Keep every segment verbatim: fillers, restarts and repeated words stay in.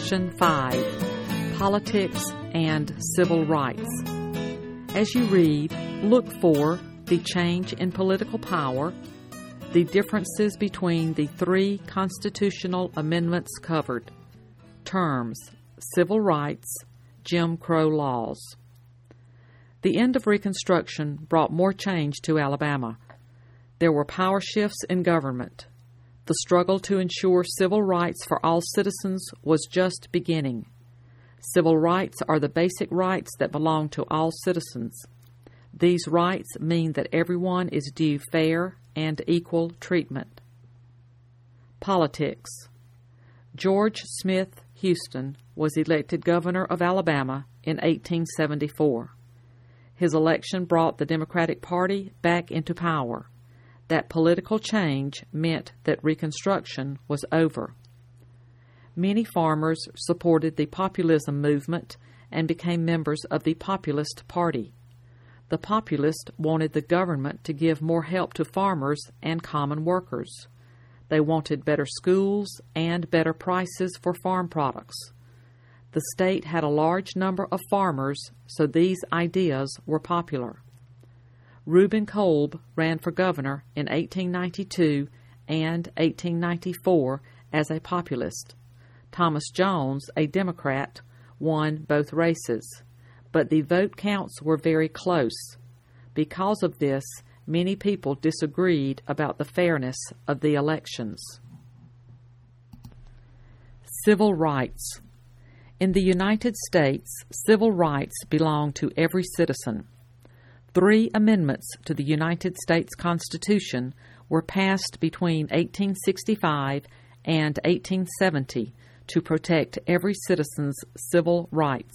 Section five, Politics and Civil Rights. As you read, look for the change in political power, the differences between the three constitutional amendments covered, terms, civil rights, Jim Crow laws. The end of Reconstruction brought more change to Alabama. There were power shifts in government. The struggle to ensure civil rights for all citizens was just beginning. Civil rights are the basic rights that belong to all citizens. These rights mean that everyone is due fair and equal treatment. Politics. George Smith Houston was elected governor of Alabama in eighteen seventy-four. His election brought the Democratic Party back into power. That political change meant that Reconstruction was over. Many farmers supported the populism movement and became members of the Populist Party. The Populists wanted the government to give more help to farmers and common workers. They wanted better schools and better prices for farm products. The state had a large number of farmers, so these ideas were popular. Reuben Kolb ran for governor in eighteen ninety-two and eighteen ninety-four as a populist. Thomas Jones, a Democrat, won both races, but the vote counts were very close. Because of this, many people disagreed about the fairness of the elections. Civil rights. In the United States, civil rights belong to every citizen. Three amendments to the United States Constitution were passed between eighteen sixty-five and eighteen seventy to protect every citizen's civil rights.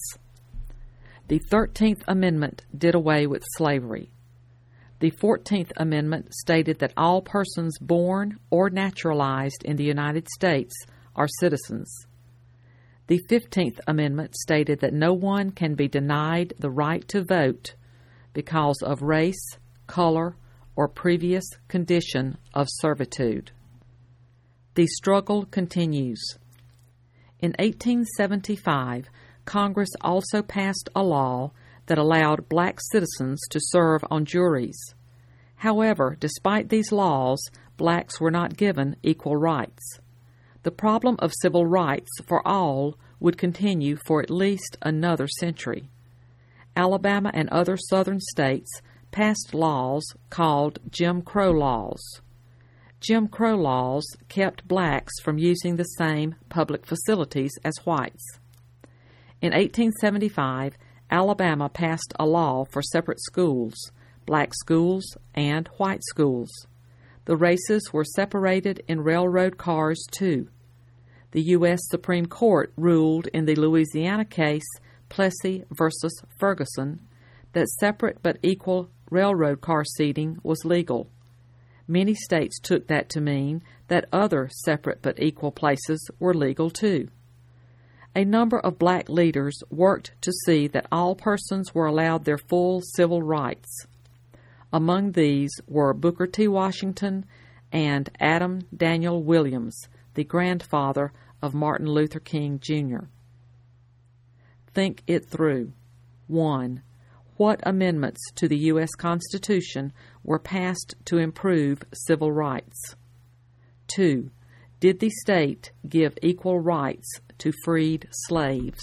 The thirteenth Amendment did away with slavery. The fourteenth Amendment stated that all persons born or naturalized in the United States are citizens. The fifteenth Amendment stated that no one can be denied the right to vote because of race, color, or previous condition of servitude. The struggle continues. In eighteen seventy-five, Congress also passed a law that allowed black citizens to serve on juries. However, despite these laws, blacks were not given equal rights. The problem of civil rights for all would continue for at least another century. Alabama and other southern states passed laws called Jim Crow laws. Jim Crow laws kept blacks from using the same public facilities as whites. In eighteen seventy-five, Alabama passed a law for separate schools, black schools and white schools. The races were separated in railroad cars, too. The U S Supreme Court ruled in the Louisiana case Plessy versus Ferguson that separate but equal railroad car seating was legal. Many states took that to mean that other separate but equal places were legal too. A number of black leaders worked to see that all persons were allowed their full civil rights. Among these were Booker T. Washington and Adam Daniel Williams, the grandfather of Martin Luther King, Junior Think it through. One. What amendments to the U S Constitution were passed to improve civil rights? Two. Did the state give equal rights to freed slaves?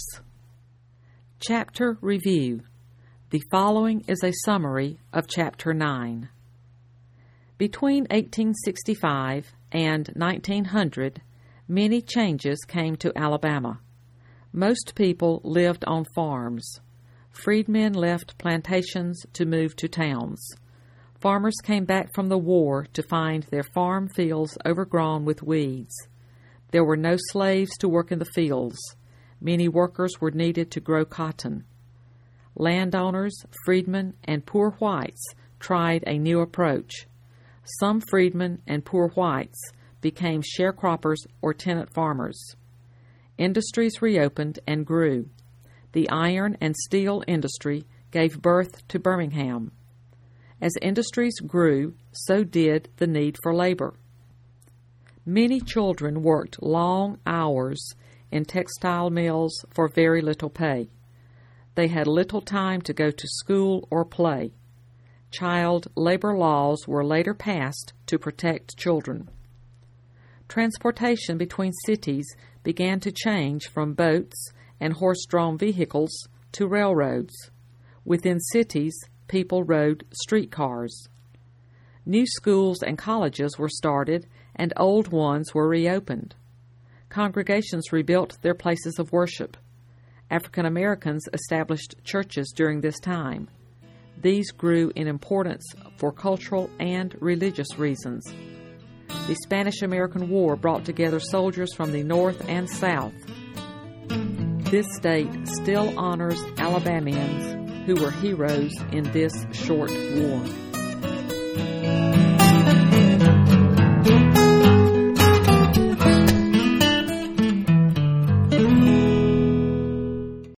Chapter Review. The following is a summary of Chapter nine. Between eighteen sixty-five and nineteen hundred, many changes came to Alabama. Most people lived on farms. Freedmen left plantations to move to towns. Farmers came back from the war to find their farm fields overgrown with weeds. There were no slaves to work in the fields. Many workers were needed to grow cotton. Landowners, freedmen, and poor whites tried a new approach. Some freedmen and poor whites became sharecroppers or tenant farmers. Industries reopened and grew. The iron and steel industry gave birth to Birmingham. As industries grew, so did the need for labor. Many children worked long hours in textile mills for very little pay. They had little time to go to school or play. Child labor laws were later passed to protect children. Transportation between cities began to change from boats and horse-drawn vehicles to railroads. Within cities, people rode streetcars. New schools and colleges were started, and old ones were reopened. Congregations rebuilt their places of worship. African Americans established churches during this time. These grew in importance for cultural and religious reasons. The Spanish-American War brought together soldiers from the North and South. This state still honors Alabamians who were heroes in this short war.